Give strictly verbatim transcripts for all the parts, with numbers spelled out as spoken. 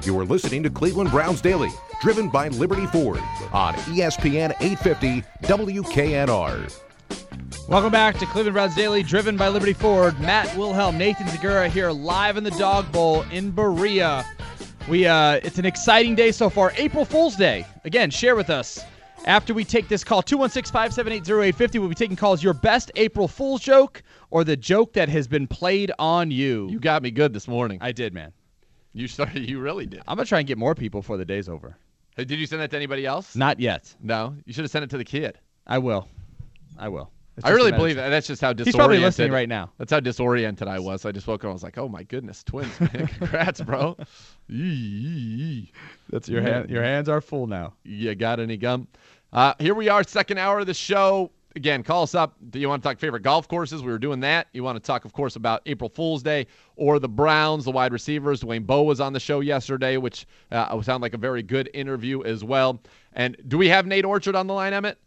You are listening to Cleveland Browns Daily, driven by Liberty Ford on E S P N eight fifty W K N R. Welcome back to Cleveland Browns Daily, driven by Liberty Ford. Matt Wilhelm, Nathan Zegura here live in the Dog Bowl in Berea. We uh, it's an exciting day so far. April Fool's Day. Again, share with us. After we take this call, two one six, five seven eight, zero eight five zero, we'll be taking calls. Your best April Fool's joke or the joke that has been played on you. You got me good this morning. I did, man. You started. You really did. I'm going to try and get more people before the day's over. Hey, did you send that to anybody else? Not yet. No? You should have sent it to the kid. I will. I will. It's I really believe that. That's just how disoriented. He's probably listening right now. That's how disoriented I was. I just woke up and I was like, oh, my goodness, twins, man. Congrats, bro. That's your hand. Your hands are full now. You got any gum? Uh, here we are, second hour of the show. Again, call us up. Do you want to talk favorite golf courses? We were doing that. You want to talk, of course, about April Fool's Day or the Browns, the wide receivers. Dwayne Bowe was on the show yesterday, which uh, sounded like a very good interview as well. And do we have Nate Orchard on the line, Emmett?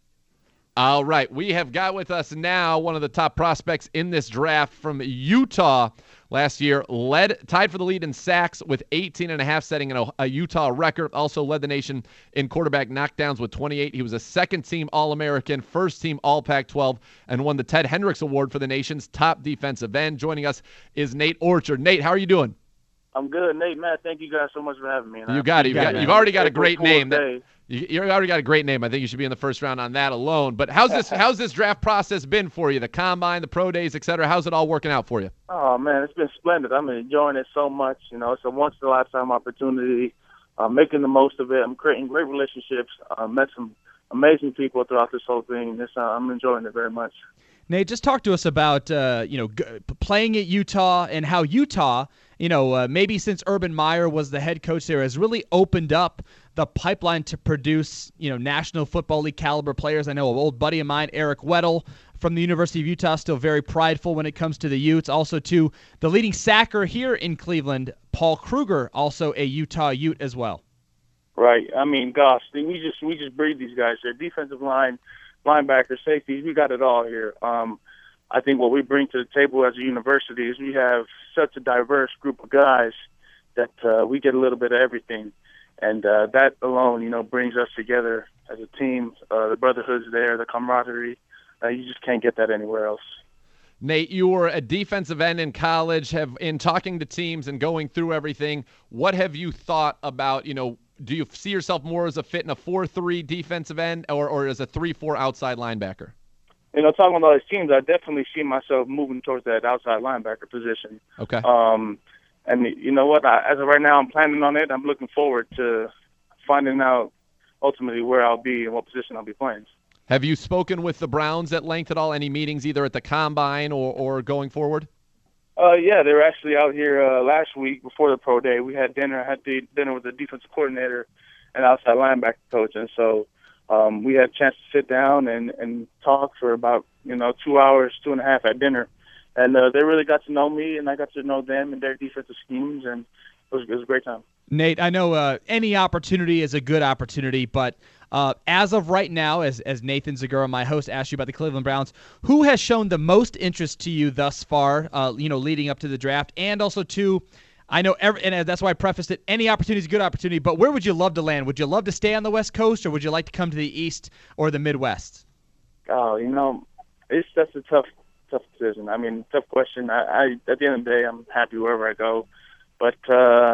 All right. We have got with us now one of the top prospects in this draft from Utah last year. Led, tied for the lead in sacks with eighteen and a half, setting a, a Utah record. Also led the nation in quarterback knockdowns with twenty-eight. He was a second-team All-American, first-team All-Pac twelve, and won the Ted Hendricks Award for the nation's top defensive end. Joining us is Nate Orchard. Nate, how are you doing? I'm good, Nate. Matt, thank you guys so much for having me. You got it. You've, got, you've already got a great name. That, you, you already got a great name. I think you should be in the first round on that alone. But how's this how's this draft process been for you? The combine, the pro days, et cetera. How's it all working out for you? Oh, man, it's been splendid. I'm enjoying it so much. You know, it's a once-in-a-lifetime opportunity. I'm making the most of it. I'm creating great relationships. I met some amazing people throughout this whole thing. This, uh, I'm enjoying it very much. Nate, just talk to us about uh, you know g- playing at Utah and how Utah, you know, uh, maybe since Urban Meyer was the head coach there, has really opened up the pipeline to produce, you know, National Football League caliber players. I know an old buddy of mine, Eric Weddle from the University of Utah, still very prideful when it comes to the Utes. Also, to the leading sacker here in Cleveland, Paul Kruger, also a Utah Ute as well. Right. I mean, gosh, we just we just breed these guys. Their defensive line, linebackers, safeties, we got it all here. Um, I think what we bring to the table as a university is we have such a diverse group of guys that uh, we get a little bit of everything. And uh, that alone, you know, brings us together as a team. Uh, the brotherhood's there, the camaraderie. Uh, you just can't get that anywhere else. Nate, you were a defensive end in college. Have in talking to teams and going through everything, what have you thought about, you know, do you see yourself more as a fit in a four three defensive end or, or as a three four outside linebacker? You know, talking about those teams, I definitely see myself moving towards that outside linebacker position. Okay. Um, and you know what? I, as of right now, I'm planning on it. I'm looking forward to finding out ultimately where I'll be and what position I'll be playing. Have you spoken with the Browns at length at all? Any meetings either at the Combine or, or going forward? Uh, yeah, they were actually out here uh, last week before the pro day. We had dinner. I had the dinner with the defensive coordinator and outside linebacker coach, and so um, we had a chance to sit down and, and talk for about you know two hours, two and a half at dinner, and uh, they really got to know me, and I got to know them and their defensive schemes, and it was, it was a great time. Nate, I know uh, any opportunity is a good opportunity, but uh, as of right now, as as Nathan Zegura, my host, asked you about the Cleveland Browns, who has shown the most interest to you thus far, uh, you know, leading up to the draft, and also to, I know, every, and that's why I prefaced it, any opportunity is a good opportunity, but where would you love to land? Would you love to stay on the West Coast, or would you like to come to the East or the Midwest? Oh, you know, it's that's a tough, tough decision. I mean, tough question. I, I at the end of the day, I'm happy wherever I go, but. Uh,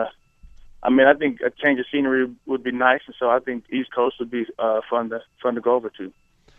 I mean, I think a change of scenery would be nice, and so I think East Coast would be uh, fun to fun to go over to.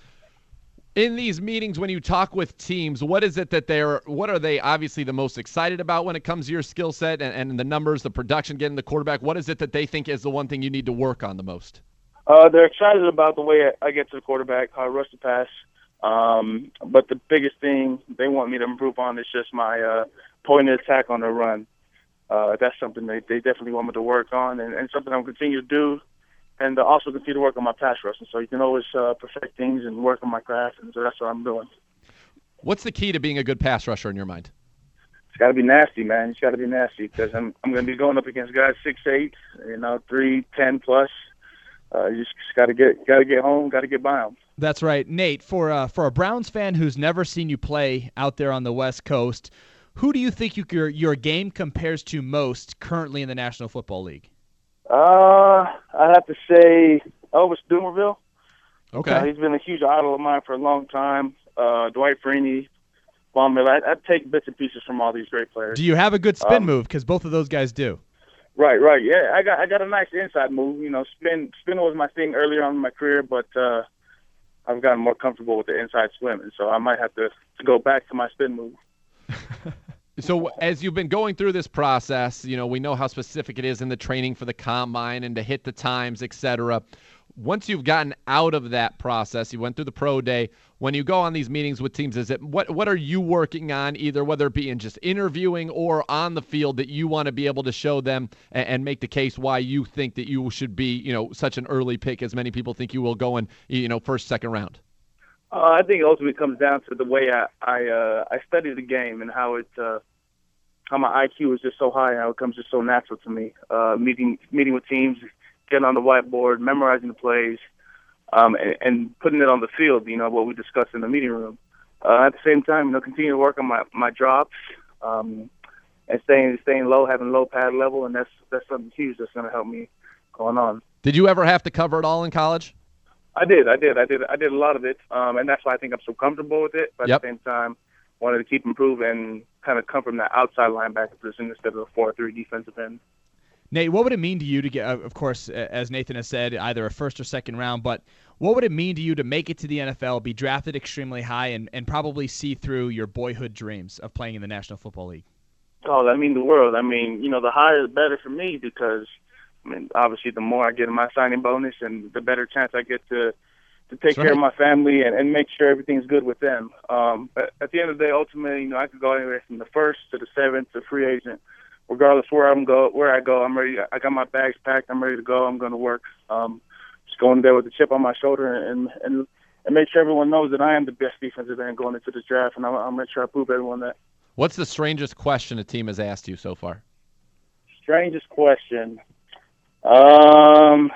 In these meetings, when you talk with teams, what is it that they're, what are they obviously the most excited about when it comes to your skill set and, and the numbers, the production, getting the quarterback? What is it that they think is the one thing you need to work on the most? Uh, they're excited about the way I get to the quarterback, how I rush the pass. Um, but the biggest thing they want me to improve on is just my uh, point of attack on the run. Uh, that's something they, they definitely want me to work on, and, and something I'm continue to do, and uh, also continue to work on my pass rush. And so you can always uh, perfect things and work on my craft, and so that's what I'm doing. What's the key to being a good pass rusher in your mind? It's got to be nasty, man. It's got to be nasty because I'm I'm going to be going up against guys six eight, you know, three ten plus. Uh, you just got to get got to get home, got to get by them. That's right, Nate. For uh, for a Browns fan who's never seen you play out there on the West Coast, who do you think you, your your game compares to most currently in the National Football League? Uh, I'd have to say Elvis Dumervil. Okay. Uh, he's been a huge idol of mine for a long time. Uh, Dwight Freeney, Von Miller. I, I take bits and pieces from all these great players. Do you have a good spin Um, move? Because both of those guys do. Right, right. Yeah, I got I got a nice inside move. You know, spin spin was my thing earlier on in my career, but uh, I've gotten more comfortable with the inside swim, and so I might have to, to go back to my spin move. So as you've been going through this process, you know, we know how specific it is in the training for the combine and to hit the times, et cetera. Once you've gotten out of that process, you went through the pro day. When you go on these meetings with teams, is it what what are you working on, either whether it be in just interviewing or on the field, that you want to be able to show them and, and make the case why you think that you should be, you know, such an early pick as many people think you will go in, you know, first, second round? Uh, I think it ultimately comes down to the way I I, uh, I study the game and how it uh, how my I Q is just so high and how it comes just so natural to me. Uh, meeting meeting with teams, getting on the whiteboard, memorizing the plays, um, and, and putting it on the field. You know what we discussed in the meeting room. Uh, at the same time, you know, continue to work on my my drops um, and staying staying low, having low pad level, and that's that's something huge that's going to help me going on. Did you ever have to cover it all in college? I did, I did, I did, I did a lot of it, um, and that's why I think I'm so comfortable with it. But Yep. at the same time, wanted to keep improving and kind of come from that outside linebacker position instead of a four three defensive end. Nate, what would it mean to you to get, of course, as Nathan has said, either a first or second round, but what would it mean to you to make it to the N F L, be drafted extremely high, and, and probably see through your boyhood dreams of playing in the National Football League? Oh, that means the world. I mean, you know, the higher the better for me because, I mean, obviously the more I get in my signing bonus and the better chance I get to to take That's care right. of my family and, and make sure everything's good with them. Um, but at the end of the day, ultimately, you know, I could go anywhere from the first to the seventh to free agent. Regardless where I'm go, where I go, I'm ready. I got my bags packed. I'm ready to go. I'm going to work. Um, just going there with a chip on my shoulder and and and make sure everyone knows that I am the best defensive end going into this draft, and I'll, I'll make sure I prove everyone that. What's the strangest question a team has asked you so far? Strangest question. Um,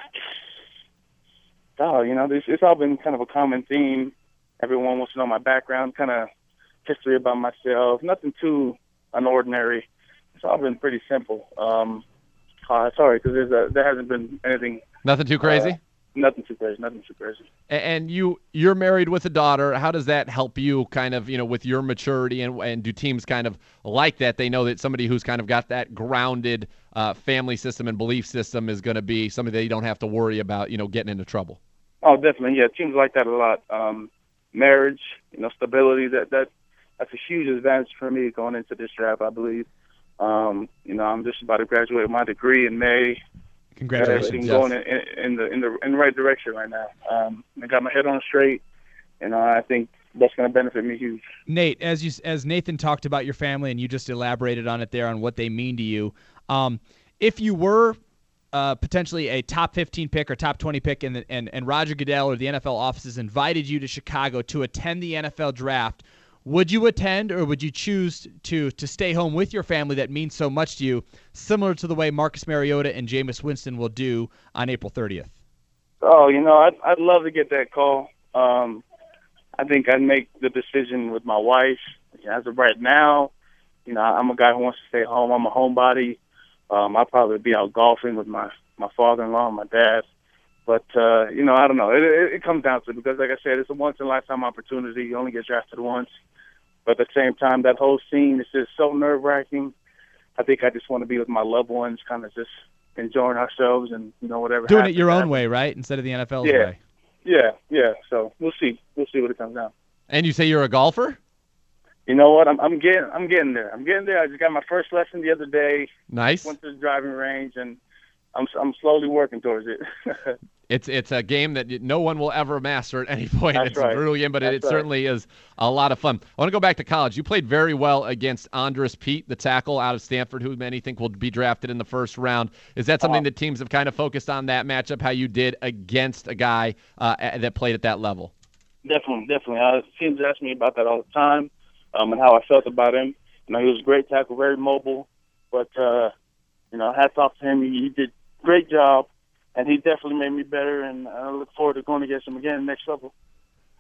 oh, you know, this it's all been kind of a common theme. Everyone wants to know my background, kind of history about myself. Nothing too unordinary. It's all been pretty simple. Um, uh, sorry, because there hasn't been anything. Nothing too crazy? Uh, nothing too crazy. Nothing too crazy. A- And you, you're married with a daughter. How does that help you kind of, you know, with your maturity, and, and do teams kind of like that? They know that somebody who's kind of got that grounded uh, family system and belief system is going to be somebody they don't have to worry about, you know, getting into trouble. Oh, definitely. Yeah, teams like that a lot. Um, marriage, you know, stability, that, that that's a huge advantage for me going into this draft, I believe. Um, you know, I'm just about to graduate with my degree in May. Congratulations. Everything yes. going in, in, in the in the in the right direction right now. Um, I got my head on straight, and uh, I think that's going to benefit me huge. Nate, as you as Nathan talked about your family, and you just elaborated on it there on what they mean to you, um, if you were uh, potentially a top fifteen pick or top twenty pick, and, and and Roger Goodell or the N F L offices invited you to Chicago to attend the N F L draft, would you attend, or would you choose to to stay home with your family that means so much to you, similar to the way Marcus Mariota and Jameis Winston will do on April thirtieth? Oh, you know, I'd, I'd love to get that call. Um, I think I'd make the decision with my wife. As of right now, you know, I'm a guy who wants to stay home. I'm a homebody. Um, I'll probably be out golfing with my, my father-in-law and my dad. But, uh, you know, I don't know. It, it, it comes down to it because, like I said, it's a once-in-a-lifetime opportunity. You only get drafted once. But at the same time, that whole scene is just so nerve-wracking. I think I just want to be with my loved ones, kind of just enjoying ourselves and, you know, whatever Doing happens, it your own happens. way, right? Instead of the N F L's Yeah. way. Yeah, yeah. So we'll see. We'll see what it comes down. And you say you're a golfer? You know what? I'm, I'm getting, I'm getting there. I'm getting there. I just got my first lesson the other day. Nice. Went to the driving range, and I'm, I'm slowly working towards it. It's it's a game that no one will ever master at any point. That's It's a right. brutal game, but it, it That's right. certainly is a lot of fun. I want to go back to college. You played very well against Andres Pete, the tackle out of Stanford, who many think will be drafted in the first round. Is that something Uh-huh. that teams have kind of focused on, that matchup, how you did against a guy uh, a- that played at that level? Definitely, definitely. Uh, teams ask me about that all the time, um, and how I felt about him. You know, he was a great tackle, very mobile, but uh, you know, hats off to him. He, he did a great job, and he definitely made me better. And I look forward to going against him again next level.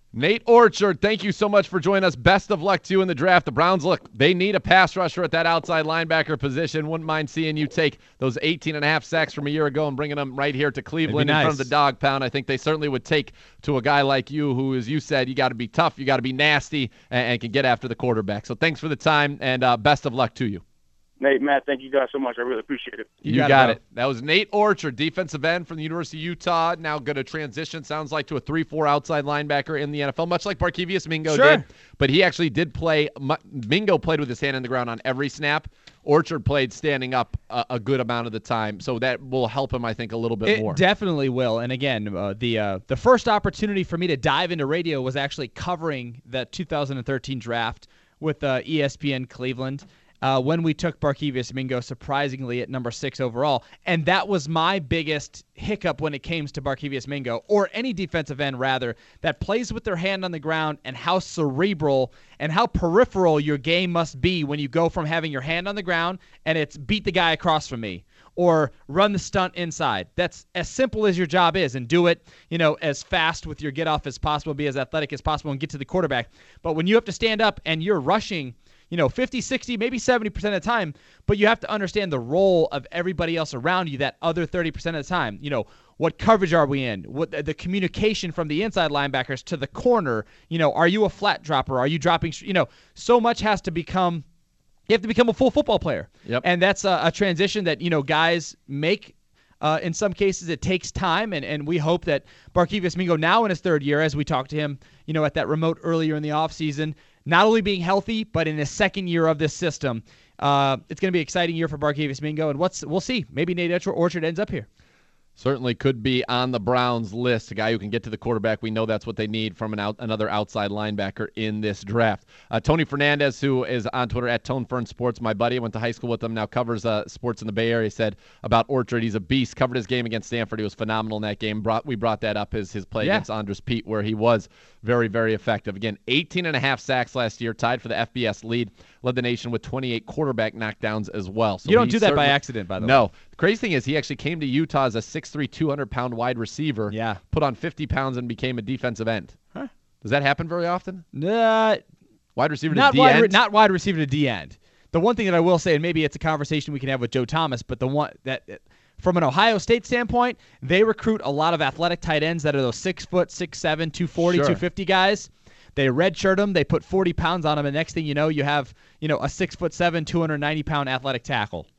Nate Orchard, thank you so much for joining us. Best of luck to you in the draft. The Browns, look, they need a pass rusher at that outside linebacker position. Wouldn't mind seeing you take those eighteen and a half sacks from a year ago and bringing them right here to Cleveland nice. in front of the dog pound. I think they certainly would take to a guy like you who, as you said, you got to be tough, you got to be nasty, and, and can get after the quarterback. So thanks for the time, and uh, best of luck to you. Nate, Matt, thank you guys so much. I really appreciate it. You, you got, got it, it. That was Nate Orchard, defensive end from the University of Utah. Now going to transition, sounds like, to a three four outside linebacker in the N F L, much like Barkevious Mingo sure. did. But he actually did play. Mingo played with his hand in the ground on every snap. Orchard played standing up a, a good amount of the time, so that will help him, I think, a little bit it more. It definitely will. And again, uh, the uh, the first opportunity for me to dive into radio was actually covering the two thousand thirteen draft with uh, E S P N Cleveland. Uh, when we took Barkevious Mingo, surprisingly, at number six overall. And that was my biggest hiccup when it came to Barkevious Mingo, or any defensive end, rather, that plays with their hand on the ground, and how cerebral and how peripheral your game must be when you go from having your hand on the ground and it's beat the guy across from me, or run the stunt inside. That's as simple as your job is, and do it, you know, as fast with your get off as possible, be as athletic as possible, and get to the quarterback. But when you have to stand up and you're rushing, you know, fifty, sixty, maybe seventy percent of the time, but you have to understand the role of everybody else around you that other thirty percent of the time. You know, what coverage are we in? What the communication from the inside linebackers to the corner? You know, are you a flat dropper? Are you dropping? You know, so much has to become. You have to become a full football player. Yep. And that's a, a transition that, you know, guys make. Uh, in some cases, it takes time, and, and we hope that Barkevious Mingo, now in his third year, as we talked to him, you know, at that remote earlier in the offseason, not only being healthy, but in his second year of this system, uh, it's going to be an exciting year for Barkevious Mingo, and what's we'll see. Maybe Nate Orchard ends up here. Certainly could be on the Browns list, a guy who can get to the quarterback. We know that's what they need from an out, another outside linebacker in this draft. Uh, Tony Fernandez, who is on Twitter at ToneFern Sports, my buddy, I went to high school with him, now covers uh, sports in the Bay Area, said about Orchard, he's a beast. Covered his game against Stanford. He was phenomenal in that game. Brought, we brought that up, his, his play yeah. against Andres Pete, where he was very, very effective. Again, eighteen and a half sacks last year, tied for the F B S lead. Led the nation with twenty-eight quarterback knockdowns as well. So you don't do that by accident, by the no. way. No. The crazy thing is he actually came to Utah as a six three, two hundred pound wide receiver, yeah. put on fifty pounds, and became a defensive end. Huh. Does that happen very often? Uh, wide receiver not to D wide end? Re- not wide receiver to D end. The one thing that I will say, and maybe it's a conversation we can have with Joe Thomas, but the one that from an Ohio State standpoint, they recruit a lot of athletic tight ends that are those six foot, six seven, two forty, sure. two fifty guys. They redshirt them. They put forty pounds on them, and next thing you know, you have you know a six foot seven, two hundred ninety pound athletic tackle.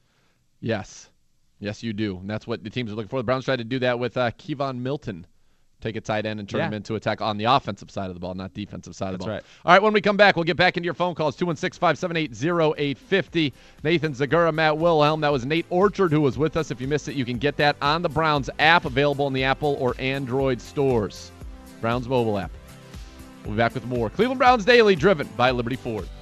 Yes, yes, you do, and that's what the teams are looking for. The Browns tried to do that with uh, Kevon Milton, take a tight end and turn yeah. him into a tackle on the offensive side of the ball, not defensive side of the That's ball. right. All right, when we come back, we'll get back into your phone calls. two one six, five seven eight, zero eight five zero. Nathan Zagura, Matt Wilhelm. That was Nate Orchard who was with us. If you missed it, you can get that on the Browns app, available in the Apple or Android stores. Browns mobile app. We'll be back with more Cleveland Browns Daily, driven by Liberty Ford.